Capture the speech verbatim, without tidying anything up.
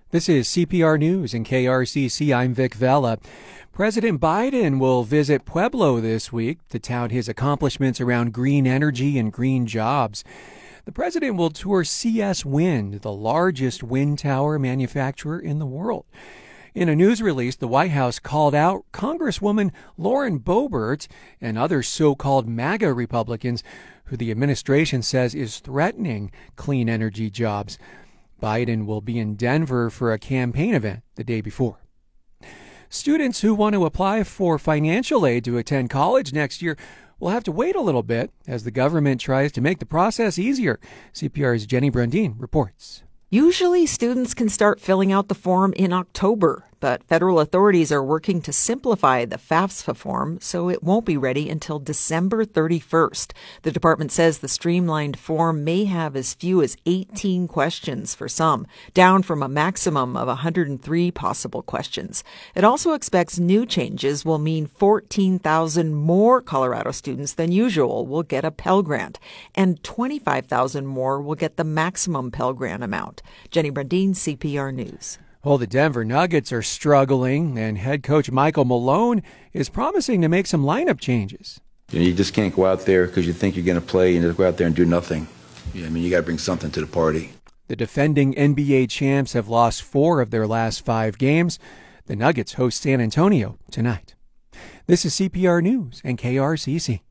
This is C P R News and K R C C. I'm Vic Vela. President Biden will visit Pueblo this week to tout his accomplishments around green energy and green jobs. The president will tour C S Wind, the largest wind tower manufacturer in the world. In a news release, the White House called out Congresswoman Lauren Boebert and other so-called MAGA Republicans who the administration says is threatening clean energy jobs. Biden will be in Denver for a campaign event the day before. Students who want to apply for financial aid to attend college next year will have to wait a little bit as the government tries to make the process easier. C P R's Jenny Brundin reports. Usually, students can start filling out the form in October, but federal authorities are working to simplify the FAFSA form, so it won't be ready until December thirty-first. The department says the streamlined form may have as few as eighteen questions for some, down from a maximum of one hundred three possible questions. It also expects new changes will mean fourteen thousand more Colorado students than usual will get a Pell Grant, and twenty-five thousand more will get the maximum Pell Grant amount. Jenny Brundin, C P R News. Well, the Denver Nuggets are struggling, and head coach Michael Malone is promising to make some lineup changes. You know, you just can't go out there because you think you're going to play and just go out there and do nothing. Yeah, I mean, you got to bring something to the party. The defending N B A champs have lost four of their last five games. The Nuggets host San Antonio tonight. This is C P R News and K R C C.